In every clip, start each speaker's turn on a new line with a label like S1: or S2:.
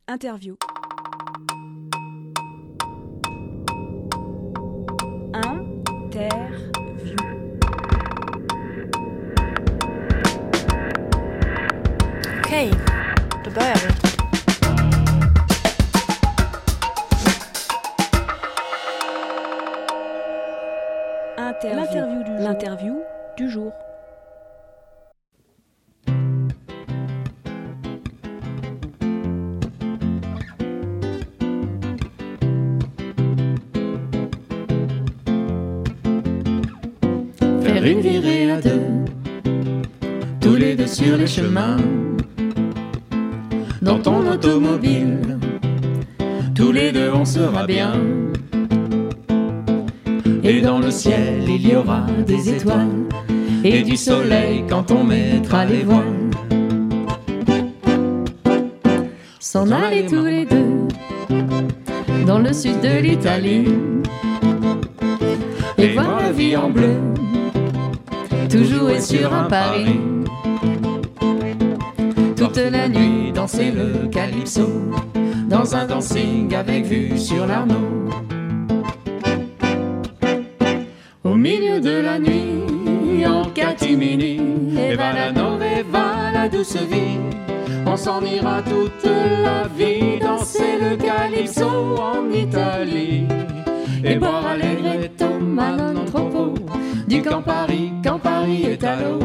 S1: Interview.
S2: Okej, då börjar vi.
S1: L'interview du jour.
S3: Faire une virée à deux, tous les deux sur les chemins, dans ton automobile, tous les deux on sera bien. Et dans le ciel il y aura des étoiles et du soleil quand on mettra les voiles. S'en aller tous les deux dans le sud de l'Italie et voir la vie en bleu, tout jouer sur un Paris. Toute la nuit danser le calypso dans un dancing avec vue sur l'Arno. Au milieu de la nuit, en catimini, et va la nove, et va la douce vie. On s'en ira toute la vie, danser le calypso en Italie. Et boire allegretto, ma non troppo, du Campari, Campari est à l'eau.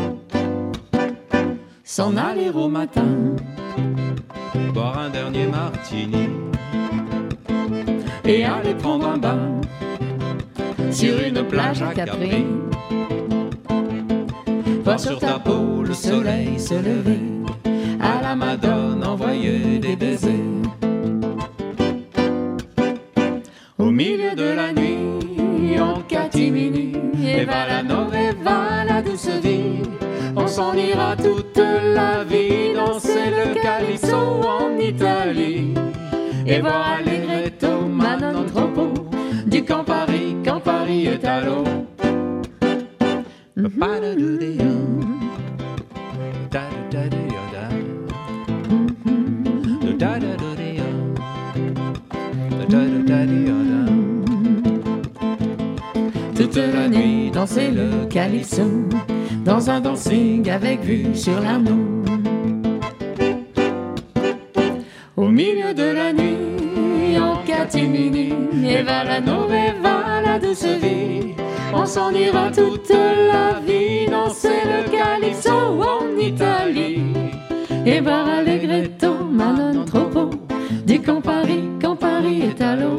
S3: S'en aller au matin,
S4: boire un dernier martini
S3: et aller prendre un bain sur une plage à Capri. Voir sur ta peau le soleil se lever, à la Madone envoyer des baisers. Au milieu de la nuit, en catimini, et va la nove, et va la douce vie. On s'en ira toute la vie, danser le calypso en Italie. Et voir allegretto, ma non troppo, du Campari, Campari est à l'eau. Toute la nuit danser le calypso dans un dancing avec vue sur l'Arno. Au milieu de la nuit, en catimini, et va la nove, et va la douce vie. On s'en ira toute la vie, danser le calypso en Italie. Et boire allegretto, ma non troppo, du Campari, Campari est à l'eau.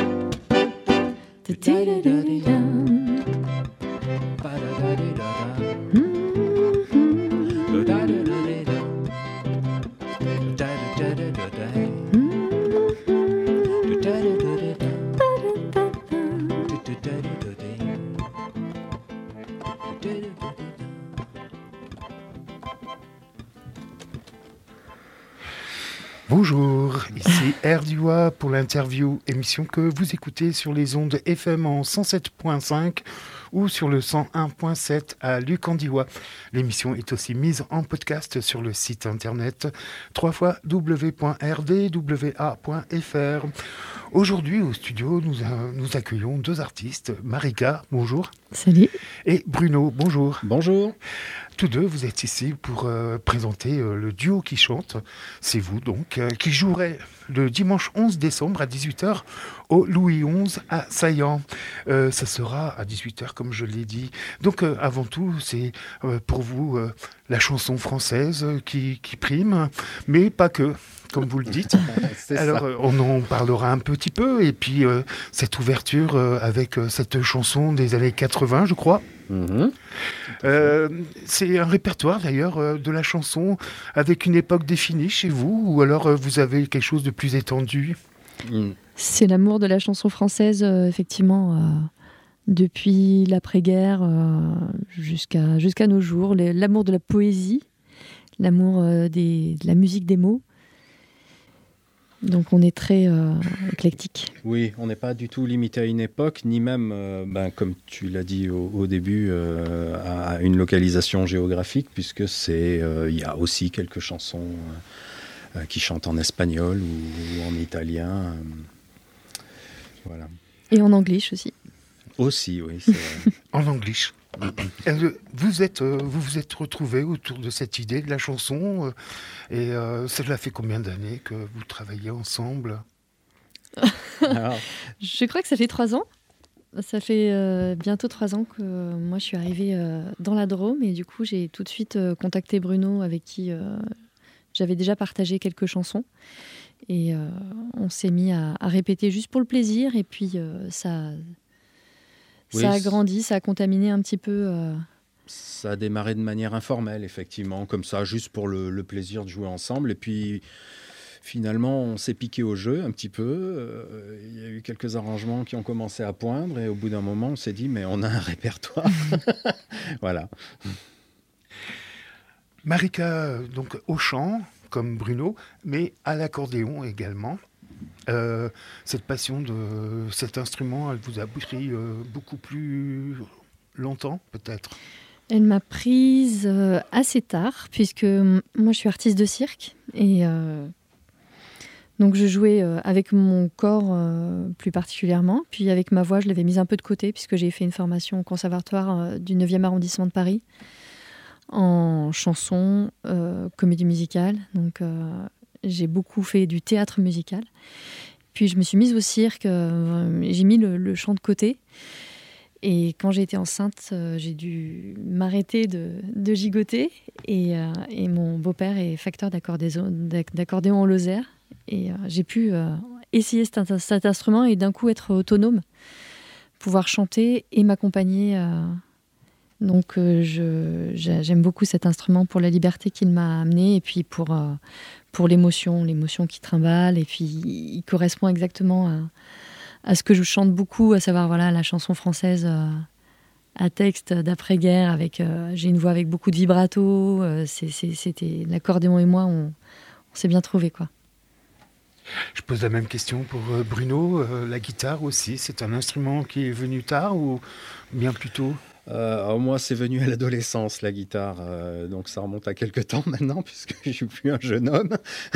S5: Bonjour, ici Erdua pour l'interview, émission que vous écoutez sur les ondes FM en 107.5 ou sur le 101.7 à Lucandiwa. L'émission est aussi mise en podcast sur le site internet www.rdwa.fr. Aujourd'hui au studio, nous accueillons deux artistes, Marika, bonjour.
S6: Salut.
S5: Et Bruno, bonjour.
S4: Bonjour.
S5: Tous deux, vous êtes ici pour présenter le duo qui chante, c'est vous donc, qui jouerait le dimanche 11 décembre à 18h au Louis XI à Saillant. Ça sera à 18h comme je l'ai dit. Donc avant tout, c'est pour vous la chanson française qui prime, mais pas que. Comme vous le dites. Alors, on en parlera un petit peu. Et puis, cette ouverture avec cette chanson des années 80, je crois.
S4: Mm-hmm.
S5: C'est un répertoire, d'ailleurs, de la chanson avec une époque définie chez vous. Ou alors, vous avez quelque chose de plus étendu?
S6: C'est l'amour de la chanson française, effectivement, depuis l'après-guerre jusqu'à nos jours. L'amour de la poésie, l'amour de la musique des mots. Donc on est très éclectique.
S4: Oui, on n'est pas du tout limité à une époque, ni même, comme tu l'as dit au début, à une localisation géographique, puisque il y a aussi quelques chansons qui chantent en espagnol ou en italien. Voilà.
S6: Et en anglais aussi.
S4: Aussi, oui. C'est vrai.
S5: En anglais. Vous vous êtes retrouvés autour de cette idée de la chanson et cela fait combien d'années que vous travaillez ensemble?
S4: Alors,
S6: Je crois que ça fait 3 ans. Ça fait bientôt 3 ans que moi je suis arrivée dans la Drôme et du coup j'ai tout de suite contacté Bruno avec qui j'avais déjà partagé quelques chansons et on s'est mis à répéter juste pour le plaisir et puis ça a grandi, ça a contaminé un petit peu.
S4: Ça a démarré de manière informelle, effectivement, comme ça, juste pour le plaisir de jouer ensemble. Et puis, finalement, on s'est piqué au jeu un petit peu. Il y a eu quelques arrangements qui ont commencé à poindre. Et au bout d'un moment, on s'est dit, mais on a un répertoire. Voilà.
S5: Marika, donc au chant, comme Bruno, mais à l'accordéon également. Cette passion de cet instrument, elle vous a pris beaucoup plus longtemps, peut-être?
S6: Elle m'a prise assez tard, puisque moi je suis artiste de cirque. Et donc je jouais avec mon corps plus particulièrement. Puis avec ma voix, je l'avais mise un peu de côté, puisque j'ai fait une formation au conservatoire du 9e arrondissement de Paris, en chanson, comédie musicale. Donc j'ai beaucoup fait du théâtre musical. Puis je me suis mise au cirque, j'ai mis le chant de côté. Et quand j'ai été enceinte, j'ai dû m'arrêter de gigoter. Et mon beau-père est facteur d'accordéon en Lozère. Et j'ai pu essayer cet instrument et d'un coup être autonome, pouvoir chanter et m'accompagner. Donc j'aime beaucoup cet instrument pour la liberté qu'il m'a amenée et puis pour l'émotion qui trimballe. Et puis il correspond exactement à ce que je chante beaucoup, à savoir voilà, la chanson française à texte d'après-guerre. J'ai une voix avec beaucoup de vibrato. C'était l'accordéon et moi, on s'est bien trouvés, quoi.
S5: Je pose la même question pour Bruno. La guitare aussi, c'est un instrument qui est venu tard ou bien plus tôt?
S4: Moi, c'est venu à l'adolescence, la guitare. Donc, ça remonte à quelques temps maintenant, puisque je ne suis plus un jeune homme.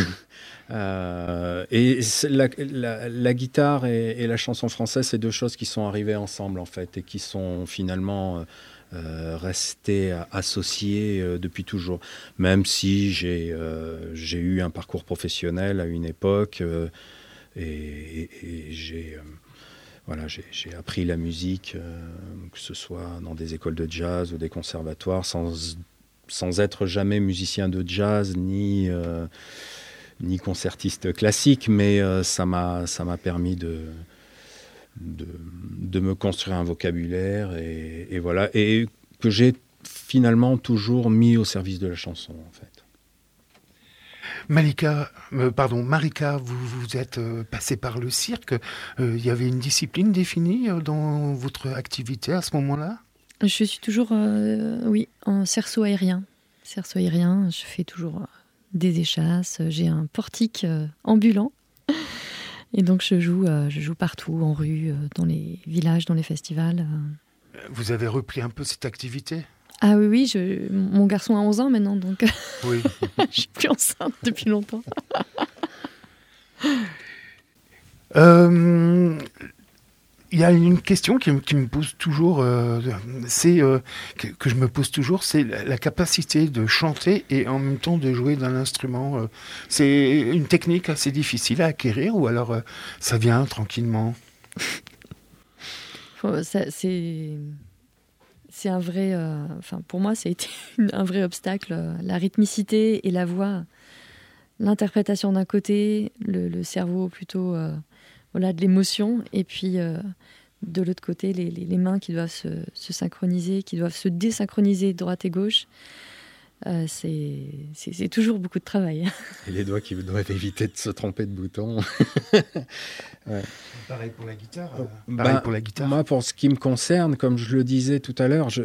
S4: Et la guitare et la chanson française, c'est deux choses qui sont arrivées ensemble, en fait, et qui sont finalement restées associées depuis toujours. Même si j'ai eu un parcours professionnel à une époque, et j'ai... Voilà, j'ai appris la musique, que ce soit dans des écoles de jazz ou des conservatoires, sans être jamais musicien de jazz ni concertiste classique, mais ça m'a permis de me construire un vocabulaire et voilà, et que j'ai finalement toujours mis au service de la chanson, en fait.
S5: Marika, vous êtes passée par le cirque. Il y avait une discipline définie dans votre activité à ce moment-là?
S6: Je suis toujours, en cerceau aérien. Cerceau aérien, je fais toujours des échasses. J'ai un portique ambulant. Et donc je joue partout, en rue, dans les villages, dans les festivals.
S5: Vous avez repris un peu cette activité?
S6: Ah oui, mon garçon a 11 ans maintenant, donc
S5: oui.
S6: Je suis plus enceinte depuis longtemps.
S5: Il y a une question qui me pose toujours, que je me pose toujours, c'est la capacité de chanter et en même temps de jouer d'un instrument. C'est une technique assez difficile à acquérir ou alors ça vient tranquillement?
S6: C'est un vrai... pour moi, ça a été un vrai obstacle. La rythmicité et la voix, l'interprétation d'un côté, le cerveau plutôt de l'émotion, et puis de l'autre côté, les mains qui doivent se synchroniser, qui doivent se désynchroniser de droite et gauche. C'est toujours beaucoup de travail.
S4: Et les doigts qui doivent éviter de se tromper de bouton.
S5: Ouais. Pareil pour la guitare.
S4: Moi, pour ce qui me concerne, comme je le disais tout à l'heure,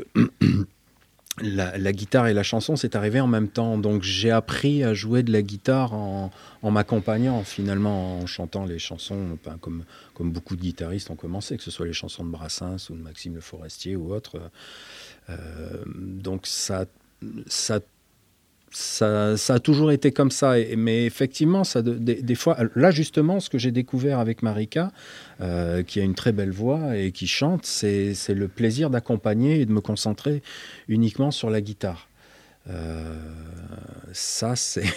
S4: la guitare et la chanson, c'est arrivé en même temps. Donc j'ai appris à jouer de la guitare en m'accompagnant, finalement, en chantant les chansons, comme beaucoup de guitaristes ont commencé, que ce soit les chansons de Brassens ou de Maxime Le Forestier ou autres. Donc ça ça a toujours été comme ça. Mais effectivement, des fois, là justement, ce que j'ai découvert avec Marika, qui a une très belle voix et qui chante, c'est le plaisir d'accompagner et de me concentrer uniquement sur la guitare. Ça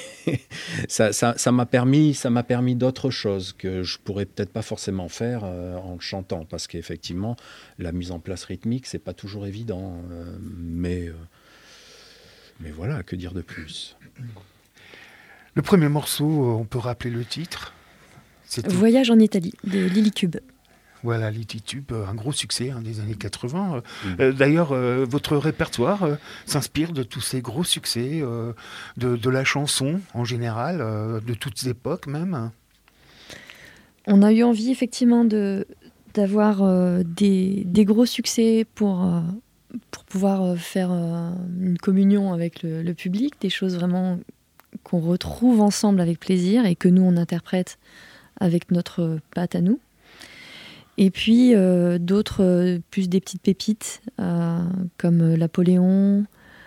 S4: m'a permis d'autres choses que je pourrais peut-être pas forcément faire en chantant, parce qu'effectivement la mise en place rythmique c'est pas toujours évident, mais voilà, que dire de plus.
S5: Le premier morceau, on peut rappeler le titre.
S6: C'était Voyage en Italie de Lilycube.
S5: Voilà, Lilycube, un gros succès des années 80. D'ailleurs, votre répertoire s'inspire de tous ces gros succès, de la chanson en général, de toutes époques même.
S6: On a eu envie effectivement d'avoir des gros succès pour pouvoir faire une communion avec le public, des choses vraiment qu'on retrouve ensemble avec plaisir et que nous on interprète avec notre patte à nous. Et puis d'autres, plus des petites pépites, comme Napoléon,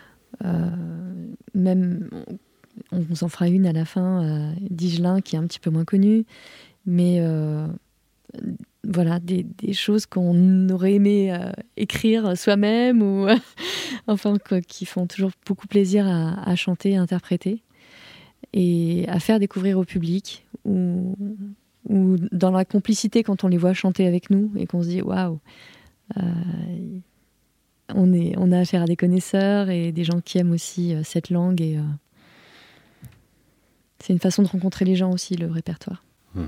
S6: même on vous en fera une à la fin, Digelin, qui est un petit peu moins connue, mais voilà, des choses qu'on aurait aimé écrire soi-même, ou enfin qui font toujours beaucoup plaisir à chanter, à interpréter, et à faire découvrir au public, ou dans la complicité quand on les voit chanter avec nous et qu'on se dit waouh, on a affaire à des connaisseurs et des gens qui aiment aussi cette langue, et c'est une façon de rencontrer les gens aussi, le répertoire.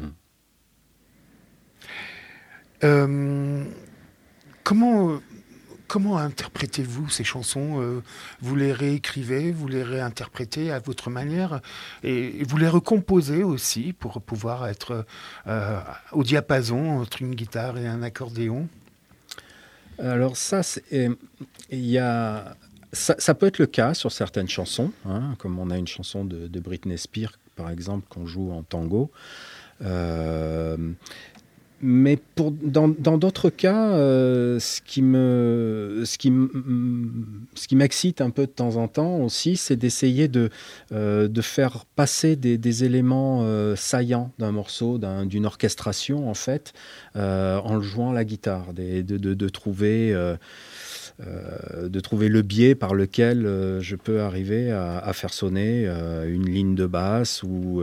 S5: Comment interprétez-vous ces chansons ? Vous les réécrivez, vous les réinterprétez à votre manière, et vous les recomposez aussi pour pouvoir être au diapason entre une guitare et un accordéon ?
S4: Alors ça peut être le cas sur certaines chansons, comme on a une chanson de Britney Spears, par exemple, qu'on joue en tango. Mais dans d'autres cas, ce qui m'excite un peu de temps en temps aussi, c'est d'essayer de faire passer des éléments saillants d'un morceau, d'une orchestration en fait, en le jouant à la guitare, de trouver le biais par lequel je peux arriver à faire sonner une ligne de basse ou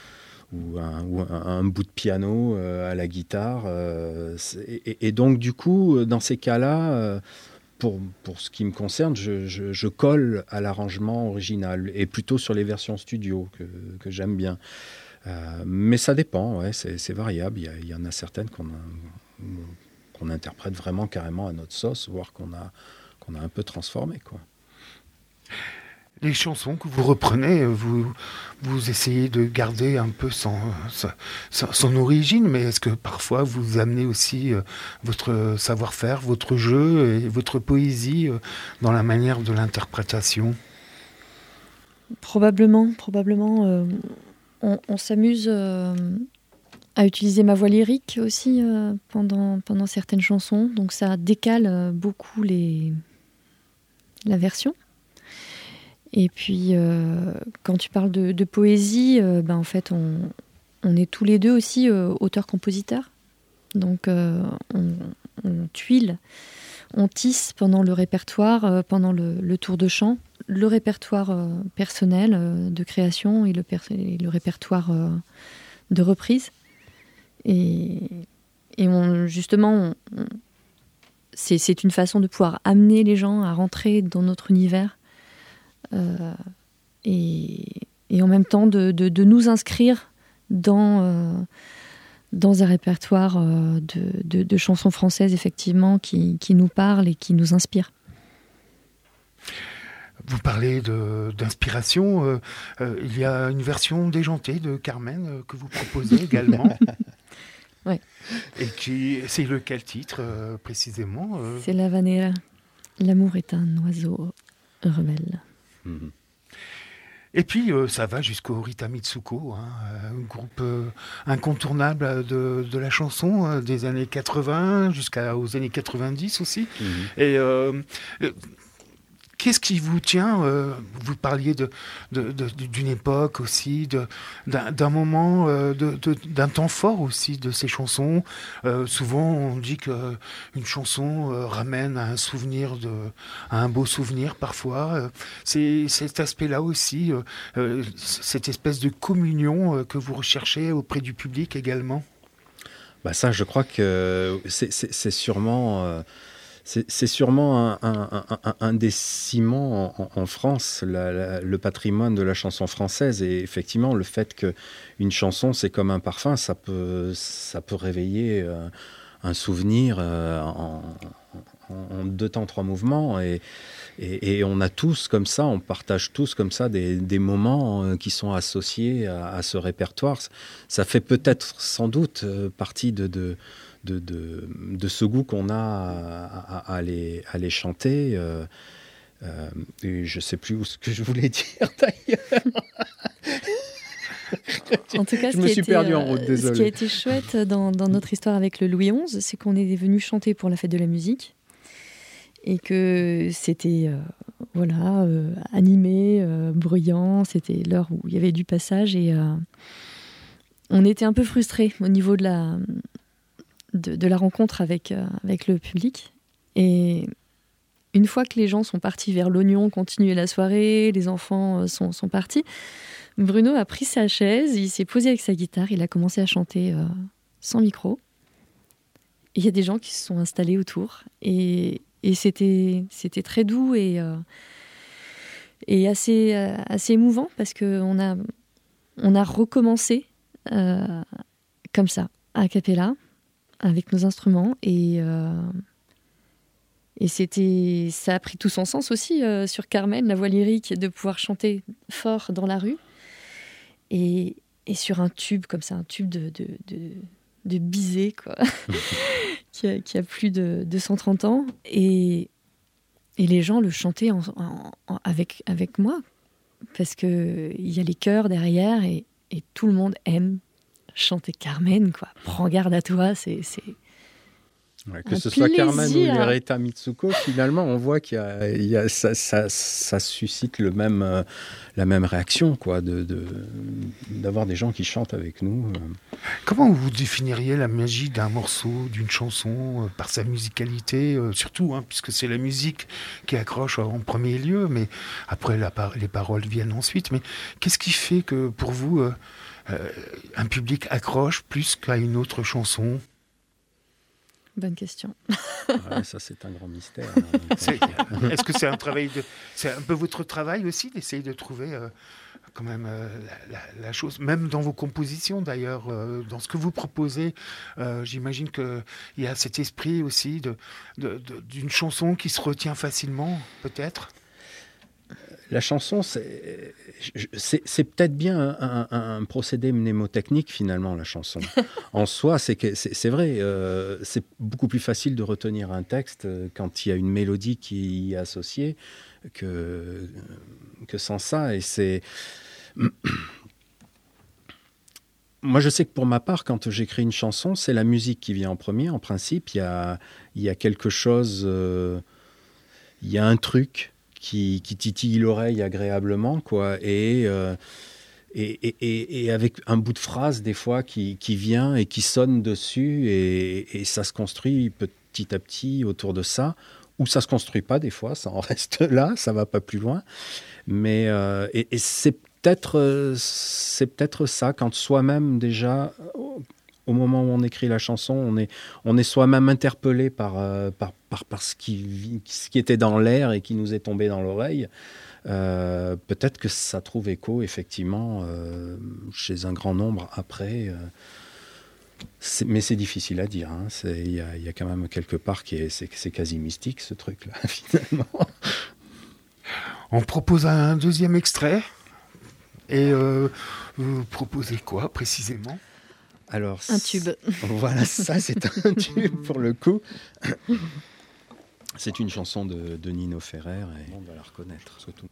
S4: un bout de piano à la guitare. Et donc, du coup, dans ces cas-là, pour ce qui me concerne, je colle à l'arrangement original, et plutôt sur les versions studio que j'aime bien. Mais ça dépend, ouais, c'est variable. Il y en a certaines qu'on interprète vraiment carrément à notre sauce, voire qu'on a un peu transformé, quoi.
S5: Les chansons que vous reprenez, vous essayez de garder un peu son origine, mais est-ce que parfois vous amenez aussi votre savoir-faire, votre jeu et votre poésie dans la manière de l'interprétation ?
S6: Probablement. On s'amuse à utiliser ma voix lyrique aussi pendant certaines chansons, donc ça décale beaucoup la version. Et puis, quand tu parles de poésie, en fait, on est tous les deux aussi auteurs-compositeurs. Donc, on tuile, on tisse pendant le répertoire, pendant le tour de chant, le répertoire personnel de création et le répertoire de reprise. Et justement, c'est une façon de pouvoir amener les gens à rentrer dans notre univers. Et en même temps de nous inscrire dans un répertoire de chansons françaises, effectivement, qui nous parlent et qui nous inspirent.
S5: Vous parlez d'inspiration. Il y a une version déjantée de Carmen que vous proposez également.
S6: Oui.
S5: Et c'est lequel titre précisément
S6: C'est l'Havanera. L'amour est un oiseau rebelle.
S5: Et puis ça va jusqu'au Rita Mitsuko, un groupe incontournable de la chanson des années 80 jusqu'aux années 90 aussi. Et Qu'est-ce qui vous tient vous parliez d'une époque aussi, d'un moment, d'un temps fort aussi de ces chansons. Souvent, on dit qu'une chanson ramène à un souvenir, à un beau souvenir parfois. C'est cet aspect-là aussi, cette espèce de communion que vous recherchez auprès du public également.
S4: Bah ça, je crois que c'est sûrement... C'est sûrement un des ciments en France, le patrimoine de la chanson française. Et effectivement, le fait qu'une chanson, c'est comme un parfum, ça peut réveiller un souvenir en 2 temps, 3 mouvements. Et on a tous comme ça, on partage tous comme ça des moments qui sont associés à ce répertoire. Ça fait peut-être sans doute partie de ce goût qu'on a à les chanter. Et je ne sais plus ce que je voulais dire d'ailleurs.
S6: En tout cas,
S4: je me suis perdu en route, désolé.
S6: Ce qui a été chouette dans notre histoire avec le Louis XI, c'est qu'on est venu chanter pour la fête de la musique et que c'était animé, bruyant. C'était l'heure où il y avait du passage et on était un peu frustrés au niveau de la rencontre avec le public. Et une fois que les gens sont partis vers l'Oignon, continuer la soirée, les enfants sont partis, Bruno a pris sa chaise, il s'est posé avec sa guitare, il a commencé à chanter sans micro. Il y a des gens qui se sont installés autour et c'était très doux et assez émouvant parce qu'on a recommencé comme ça, a cappella, avec nos instruments et ça a pris tout son sens aussi sur Carmen, la voix lyrique, de pouvoir chanter fort dans la rue et sur un tube comme ça, un tube de Bizet quoi, qui a plus de 130 ans et les gens le chantaient avec moi parce que il y a les chœurs derrière et tout le monde aime chanter Carmen, quoi. Prends garde à toi, c'est
S4: ouais, que ce soit Carmen ou Loretta Mitsuko, finalement, on voit qu'il y a ça suscite la même réaction, quoi, d'avoir des gens qui chantent avec nous.
S5: Comment vous définiriez la magie d'un morceau, d'une chanson, par sa musicalité, surtout, puisque c'est la musique qui accroche en premier lieu, mais après les paroles viennent ensuite. Mais qu'est-ce qui fait que, pour vous, un public accroche plus qu'à une autre chanson?
S6: Bonne question.
S4: Ouais, ça, c'est un grand mystère.
S5: Est-ce que c'est un peu votre travail aussi d'essayer de trouver quand même la chose, même dans vos compositions d'ailleurs, dans ce que vous proposez, j'imagine qu'il y a cet esprit aussi d'une chanson qui se retient facilement, peut-être?
S4: La chanson, c'est peut-être bien un procédé mnémotechnique, finalement, la chanson. En soi, c'est vrai, c'est beaucoup plus facile de retenir un texte quand il y a une mélodie qui y est associée que sans ça. Et c'est... Moi, je sais que pour ma part, quand j'écris une chanson, c'est la musique qui vient en premier. En principe, il y a quelque chose... il y a un truc qui titille l'oreille agréablement, quoi, et avec un bout de phrase des fois qui vient et qui sonne dessus, et ça se construit petit à petit autour de ça, ou ça se construit pas des fois, ça en reste là, ça va pas plus loin, mais c'est peut-être ça, quand soi-même déjà, au moment où on écrit la chanson, on est soi-même interpellé par ce qui était dans l'air et qui nous est tombé dans l'oreille. Peut-être que ça trouve écho, effectivement, chez un grand nombre après. Mais c'est difficile à dire. Il y a quand même quelque part c'est quasi mystique, ce truc-là, finalement.
S5: On propose un deuxième extrait. Et vous proposez quoi, précisément ?
S4: Alors,
S6: un tube.
S4: Voilà, ça c'est un tube pour le coup. C'est une chanson de Nino Ferrer et on va la reconnaître surtout.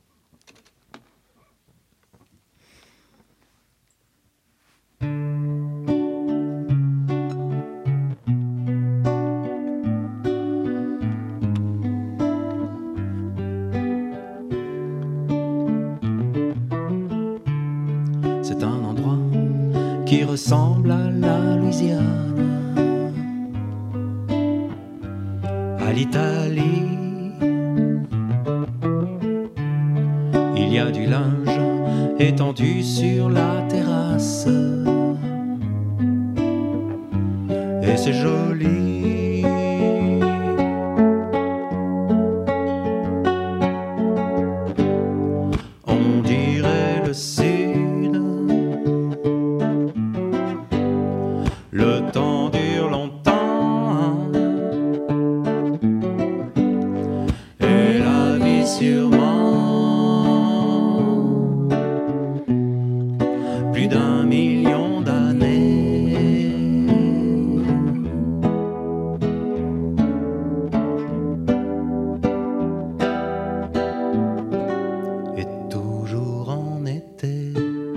S3: qui ressemble à la Louisiane, à l'Italie. Il y a du linge étendu sur la terrasse et c'est joli. On dirait le sud. Le temps dure longtemps et la vie sûrement. Plus d'1 million d'années. Et toujours en été.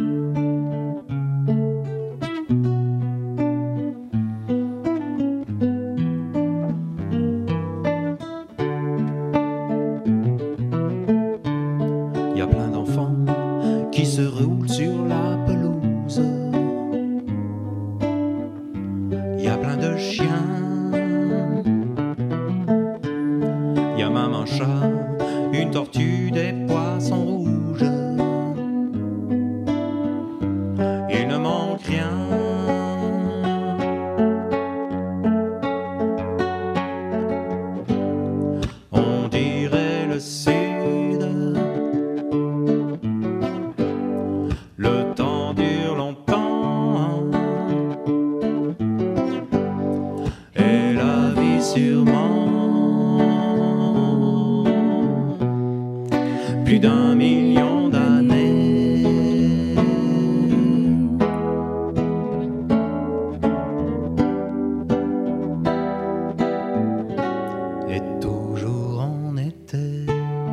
S3: Il y a plein d'enfants qui se roulent sur la pelouse. Il y a plein de chiens. Il y a même un chat, une tortue, des poissons rouges. Il ne manque rien. On dirait le sud. Le temps dure longtemps et la vie sûrement. Plus d'1 million d'années. Et toujours en été.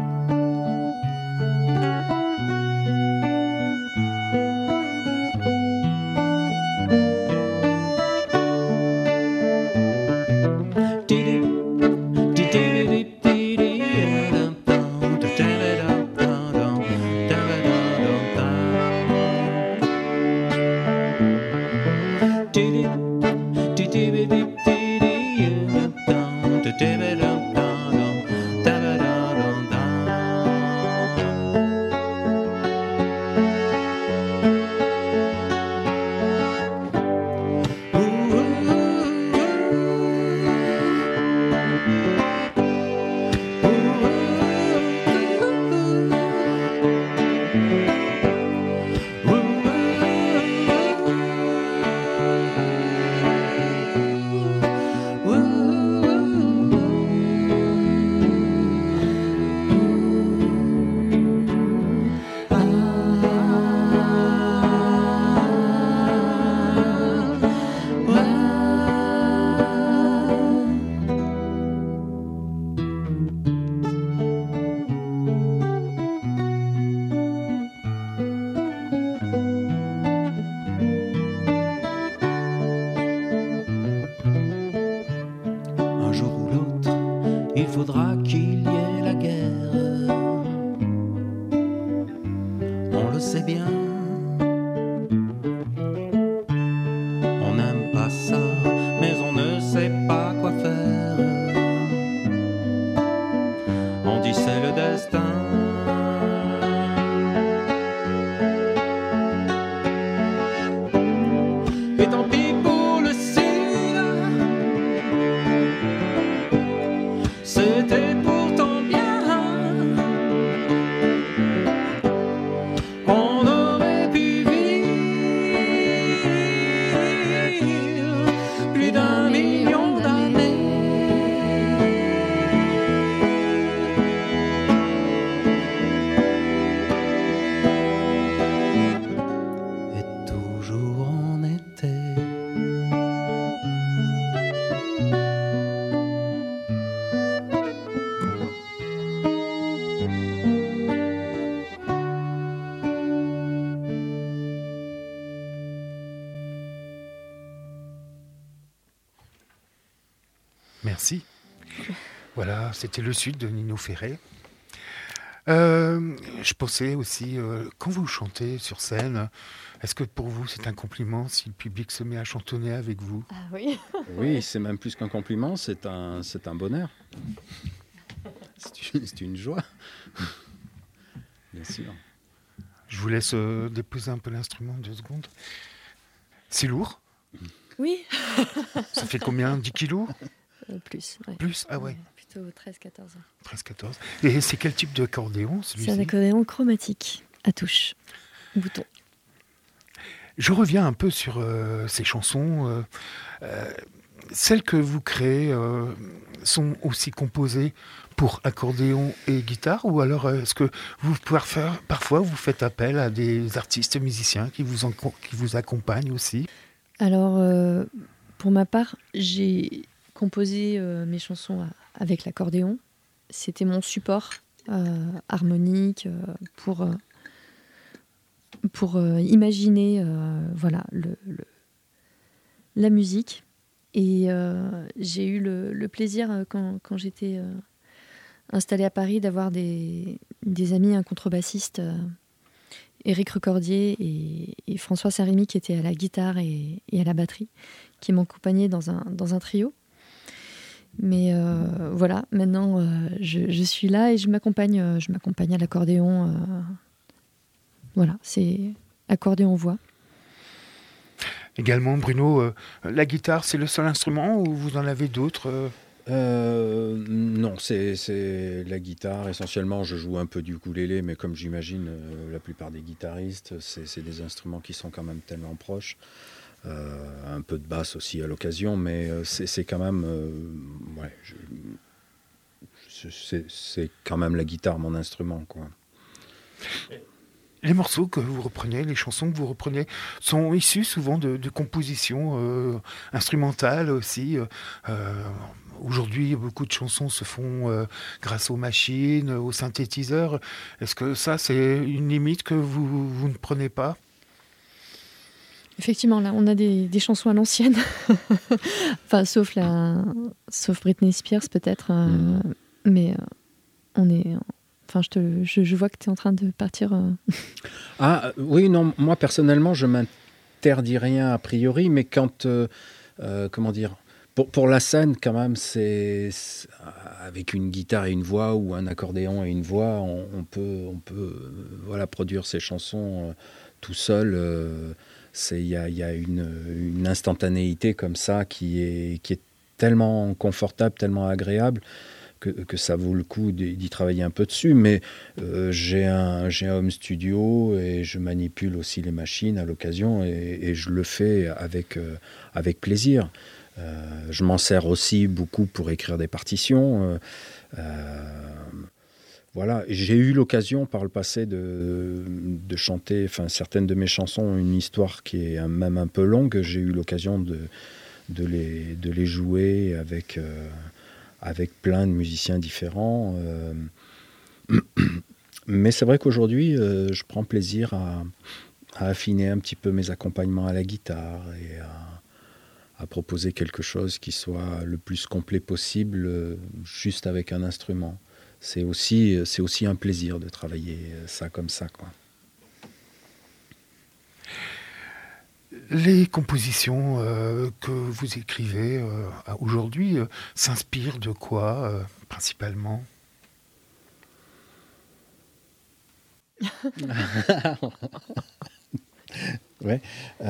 S3: Un jour ou l'autre, il faudra qu'il y ait la guerre. On le sait bien. On n'aime pas ça, mais on ne sait pas quoi faire. On dit c'est le destin. Et tant pis pour le sud. C'était pourtant bien. On aurait pu vivre plus d'1 million d'années. Et toujours en été.
S5: Merci. Voilà, c'était le Sud de Nino Ferrer. Je pensais aussi, quand vous chantez sur scène, est-ce que pour vous c'est un compliment si le public se met à chantonner avec vous?
S6: Ah oui.
S4: Oui, c'est même plus qu'un compliment, c'est un bonheur. C'est une joie. Bien sûr.
S5: Je vous laisse déposer un peu l'instrument 2 secondes. C'est lourd?
S6: Oui.
S5: Ça fait combien? 10 kilos?
S6: Plus. Ouais.
S5: Plus? Ah ouais.
S6: Plutôt 13-14 ans.
S5: 13-14. Et c'est quel type d'accordéon celui-ci?
S6: C'est un accordéon chromatique à touche, bouton.
S5: Je reviens un peu sur ces chansons. Celles que vous créez sont aussi composées pour accordéon et guitare, ou alors est-ce que vous pouvez faire, parfois vous faites appel à des artistes musiciens qui vous accompagnent aussi?
S6: Alors, pour ma part, j'ai composé mes chansons avec l'accordéon. C'était mon support harmonique pour imaginer voilà, la musique. Et j'ai eu le plaisir, quand j'étais installée à Paris, d'avoir des amis, un contrebassiste, Éric Recordier et François Saint-Rémy, qui étaient à la guitare et à la batterie, qui m'accompagnaient dans un trio. Mais voilà, maintenant je suis là et je m'accompagne à l'accordéon. Voilà, c'est accordéon-voix.
S5: Également, Bruno, la guitare, c'est le seul instrument ou vous en avez d'autres?
S4: Non, c'est la guitare. Essentiellement, je joue un peu du ukulélé, mais comme j'imagine la plupart des guitaristes, c'est des instruments qui sont quand même tellement proches. Un peu de basse aussi à l'occasion, mais c'est quand même... ouais, c'est quand même la guitare, mon instrument, quoi.
S5: Les morceaux que vous reprenez, les chansons que vous reprenez, sont issus souvent de compositions instrumentales aussi. Aujourd'hui, beaucoup de chansons se font grâce aux machines, aux synthétiseurs. Est-ce que ça, c'est une limite que vous ne prenez pas?
S6: Effectivement, là, on a des chansons à l'ancienne. Enfin, sauf Britney Spears, peut-être. Mais on est... Enfin, je vois que tu es en train de partir.
S4: Ah oui, non, moi personnellement, je m'interdis rien a priori, mais quand, comment dire, pour la scène, quand même, c'est avec une guitare et une voix ou un accordéon et une voix, on peut voilà, produire ces chansons tout seul. Il y a une instantanéité comme ça qui est tellement confortable, tellement agréable, que ça vaut le coup d'y travailler un peu dessus. Mais j'ai un home studio et je manipule aussi les machines à l'occasion et je le fais avec plaisir. Je m'en sers aussi beaucoup pour écrire des partitions. Voilà. J'ai eu l'occasion par le passé de chanter, enfin certaines de mes chansons ont une histoire qui est même un peu longue. J'ai eu l'occasion de les jouer avec plein de musiciens différents. Mais c'est vrai qu'aujourd'hui, je prends plaisir à affiner un petit peu mes accompagnements à la guitare et à proposer quelque chose qui soit le plus complet possible, juste avec un instrument. C'est aussi un plaisir de travailler ça comme ça, quoi.
S5: Les compositions que vous écrivez aujourd'hui s'inspirent de quoi, principalement?
S4: Ouais.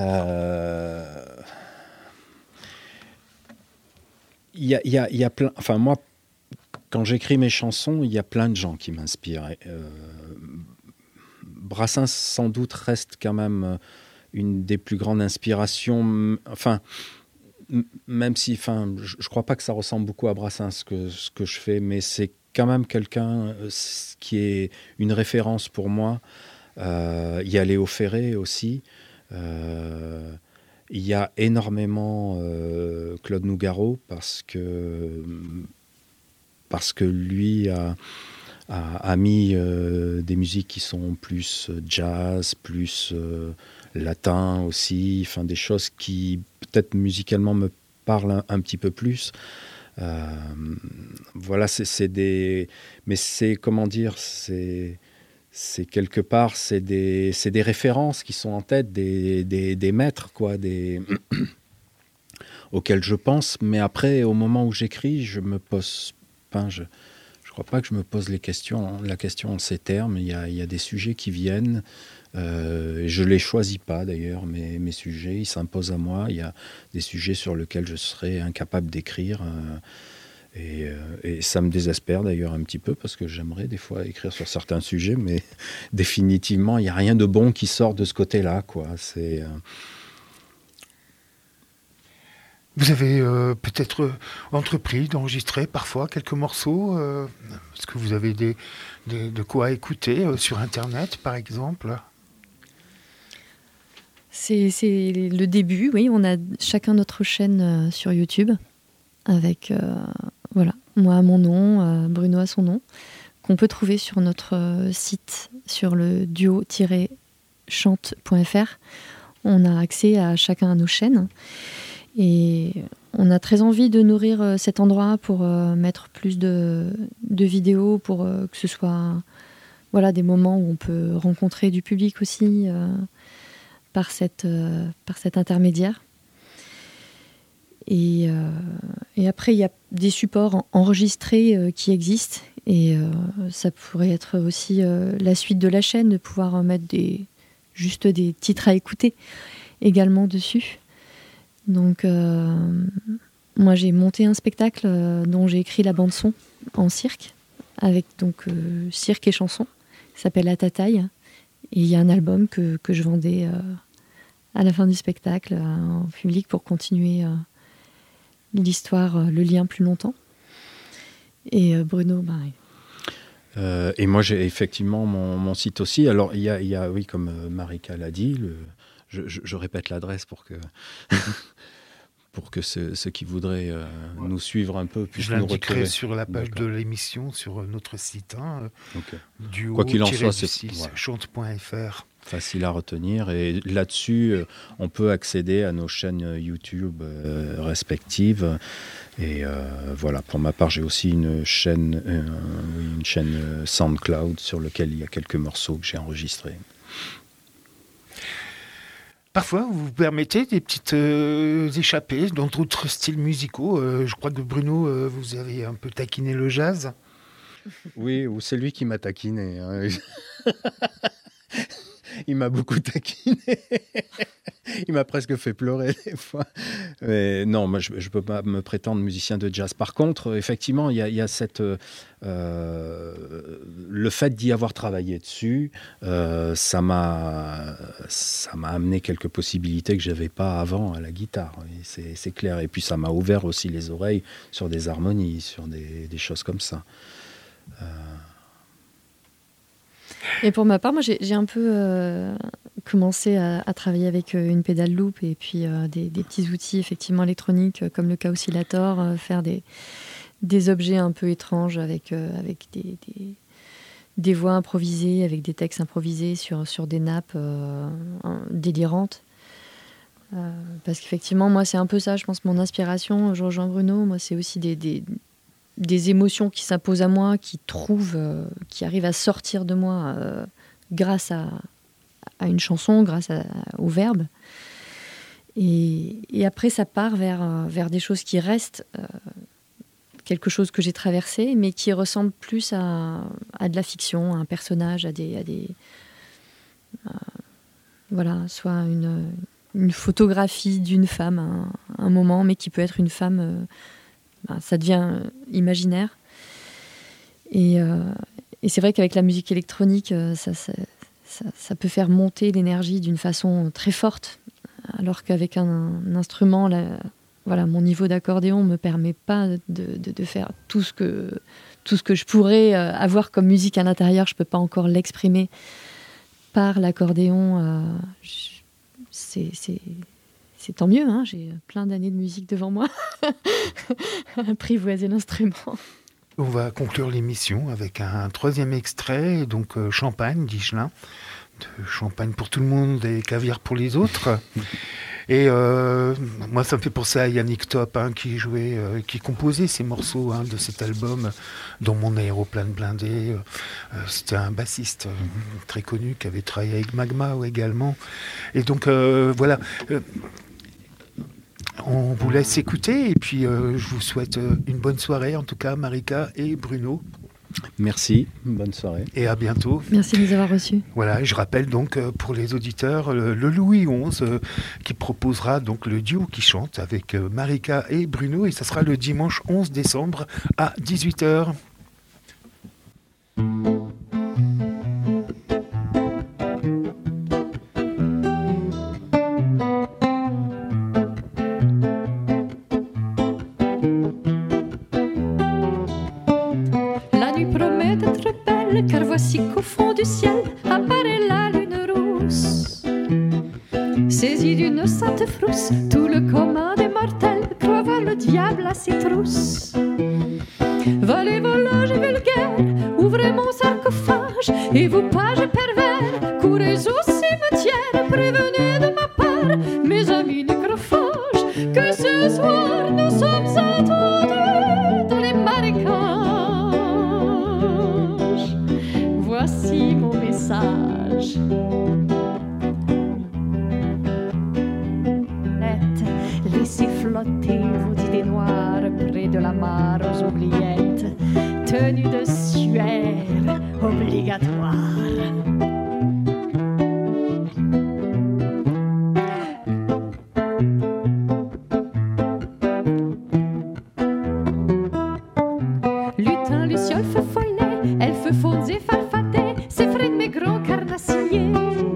S4: Il y a plein... Enfin, moi, quand j'écris mes chansons, il y a plein de gens qui m'inspirent. Brassens, sans doute, reste quand même une des plus grandes inspirations. Enfin, même si, enfin, je crois pas que ça ressemble beaucoup à Brassens, ce que je fais, mais c'est quand même quelqu'un qui est une référence pour moi. Il y a Léo Ferré aussi. Il y a énormément Claude Nougaro parce que lui a mis des musiques qui sont plus jazz, plus latin aussi, enfin des choses qui peut-être musicalement me parlent un petit peu plus. Voilà, mais c'est, comment dire, c'est quelque part, c'est des références qui sont en tête, des maîtres, quoi, auxquels je pense. Mais après, au moment où j'écris, je crois pas que je me pose la question en ces termes. Il y a des sujets qui viennent. Je les choisis pas d'ailleurs, mes sujets, ils s'imposent à moi. Il y a des sujets sur lesquels je serais incapable d'écrire. Et ça me désespère d'ailleurs un petit peu, parce que j'aimerais des fois écrire sur certains sujets, mais définitivement, il n'y a rien de bon qui sort de ce côté-là, quoi.
S5: Vous avez peut-être entrepris d'enregistrer parfois quelques morceaux. Est-ce que vous avez de quoi écouter sur Internet, par exemple ?
S6: C'est le début, oui. On a chacun notre chaîne sur YouTube, avec moi à mon nom, Bruno à son nom, qu'on peut trouver sur notre site, sur le duo-chante.fr. On a accès à chacun à nos chaînes. Et on a très envie de nourrir cet endroit pour mettre plus de vidéos, pour que ce soit des moments où on peut rencontrer du public aussi par cet intermédiaire. Et après, il y a des supports enregistrés qui existent, et ça pourrait être aussi la suite de la chaîne, de pouvoir mettre juste des titres à écouter également dessus. Donc, moi, j'ai monté un spectacle dont j'ai écrit la bande-son en cirque, avec donc cirque et chanson, qui s'appelle À ta taille. Et il y a un album que je vendais à la fin du spectacle en public pour continuer l'histoire, le lien plus longtemps. Et Bruno,
S4: et moi, j'ai effectivement mon site aussi. Alors, il y a oui, comme Marika l'a dit, je répète l'adresse pour que ceux qui voudraient nous suivre un peu puissent nous retrouver.
S5: Je l'indiquerai sur la page de l'émission, sur notre site, duo-chante.fr.
S4: Quoi qu'il en soit, c'est facile à retenir. Et là-dessus, on peut accéder à nos chaînes YouTube respectives. Et voilà, pour ma part, j'ai aussi une chaîne SoundCloud sur laquelle il y a quelques morceaux que j'ai enregistrés.
S5: Parfois, vous vous permettez des petites échappées dans d'autres styles musicaux. Je crois que Bruno, vous avez un peu taquiné le jazz.
S4: Oui, ou c'est lui qui m'a taquiné. Hein. Il m'a beaucoup taquiné. Il m'a presque fait pleurer des fois. Mais non, moi, je ne peux pas me prétendre musicien de jazz. Par contre, effectivement, il y a le fait d'y avoir travaillé dessus, ça m'a amené quelques possibilités que je n'avais pas avant à la guitare. C'est clair. Et puis, ça m'a ouvert aussi les oreilles sur des harmonies, sur des choses comme ça.
S6: Et pour ma part, moi, j'ai un peu commencé à travailler avec une pédale loop et puis des petits outils effectivement électroniques comme le K-oscillator, faire des objets un peu étranges avec des voix improvisées, avec des textes improvisés sur des nappes délirantes. Parce qu'effectivement, moi, c'est un peu ça, je pense, mon inspiration. Je rejoins Bruno, moi, c'est aussi des émotions qui s'imposent à moi, qui arrivent à sortir de moi grâce à une chanson, grâce au verbe. Et après, ça part vers des choses qui restent, quelque chose que j'ai traversé, mais qui ressemble plus à de la fiction, à un personnage, soit une photographie d'une femme à un moment, mais qui peut être une femme... ça devient imaginaire. Et c'est vrai qu'avec la musique électronique, ça peut faire monter l'énergie d'une façon très forte, alors qu'avec un instrument, mon niveau d'accordéon ne me permet pas de faire tout ce que je pourrais avoir comme musique à l'intérieur. Je ne peux pas encore l'exprimer par l'accordéon. C'est tant mieux, hein, j'ai plein d'années de musique devant moi. Apprivoiser l'instrument.
S5: On va conclure l'émission avec un troisième extrait, donc Champagne, d'Ichelin. De champagne pour tout le monde et caviar pour les autres. Et moi, ça me fait penser à Yannick Top, qui composait ces morceaux de cet album, dont Mon aéroplane blindé. C'était un bassiste très connu qui avait travaillé avec Magma également. Et donc, voilà. On vous laisse écouter et puis je vous souhaite une bonne soirée, en tout cas, Marika et Bruno.
S4: Merci, bonne soirée.
S5: Et à bientôt.
S6: Merci de nous avoir reçus.
S5: Voilà, je rappelle donc pour les auditeurs, le Louis XI qui proposera donc le duo qui chante avec Marika et Bruno, et ça sera le dimanche 11 décembre à 18h.
S2: Car voici qu'au fond du ciel apparaît la lune rousse. Saisi d'une sainte frousse, tout le commun des mortels croit voir le diable à ses trousses. Volez, volage et vulgaire, ouvrez mon sarcophage, et vous pages pervers, courez au cimetière, prévenez de ma part mes amis nécrophages, que ce soir nous sommes attendus dans les marécages. Voici mon message. Laissez flotter vos idées noires près de la mare aux oubliettes. Tenue de suaire obligatoire. Lutin, luciole, feu follet, elfe faunes et farfadet, s'effraient de mes grands carnassiers.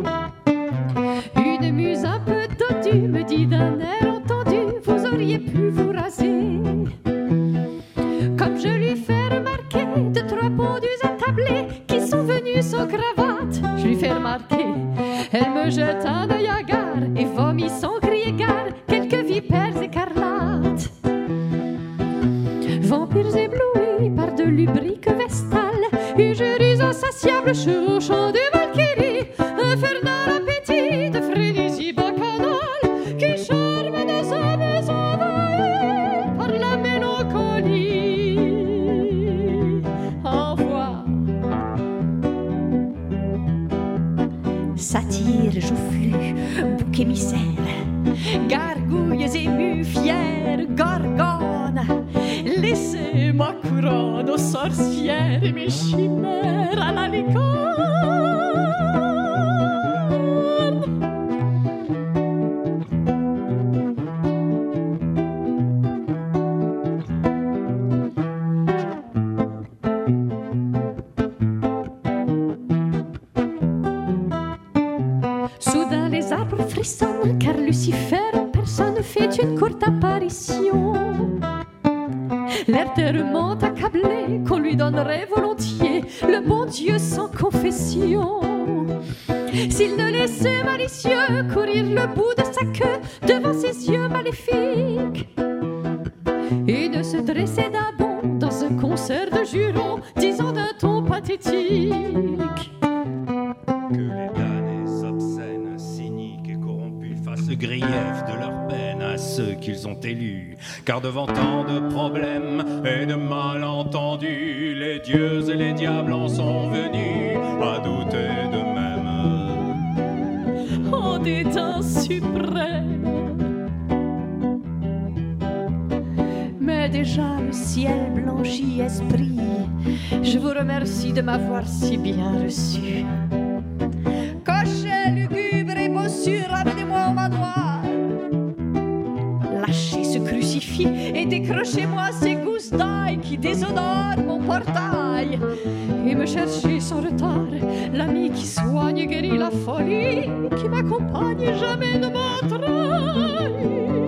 S2: Une muse un peu dodue me dit d'un air entendu, vous auriez pu vous raser. Comme je lui fais remarquer de trois pendus attablés qui sont venus sans cravate, je lui fais remarquer. Elle me jette un œil hagard et vomit sans crier gare quelques vipères écarlates. Vampires éblouis par de lubriques vestales, injures insatiables chevauchant des valkyries, infernal appétit de frénésie bacchanale qui charme des hommes envahis par la mélancolie. Envoie satire joufflue, bouc émissaire, gargouilles émues, fières, gorgones, laissez ma couronne aux sorcières et mes chimères à la licorne. Soudain les arbres frissonnent, car Lucifer en personne fait une courte apparition. L'air tellement accablé qu'on lui donnerait volontiers le bon Dieu sans confession. S'il ne laissait malicieux courir le bout de sa queue devant ses yeux maléfiques et ne se dressait d'un bond dans un concert de jurons disant d'un ton pathétique
S7: que les damnés obscènes, cyniques et corrompus fassent grief de leur peine à ceux qu'ils ont élus. Car devant tant de problèmes et de malentendus, les dieux et les diables en sont venus à douter d'eux-mêmes.
S2: En dédain suprême. Mais déjà le ciel blanchit, esprit, je vous remercie de m'avoir si bien reçu. Cochet lugubre et bossure, amenez-moi au manoir. Lâchez ce crucifix et décrochez-moi ces gousses d'ail qui déshonorent mon portail. Et me cherchez sans retard l'ami qui soigne et guérit la folie, qui m'accompagne et jamais ne m'entraille.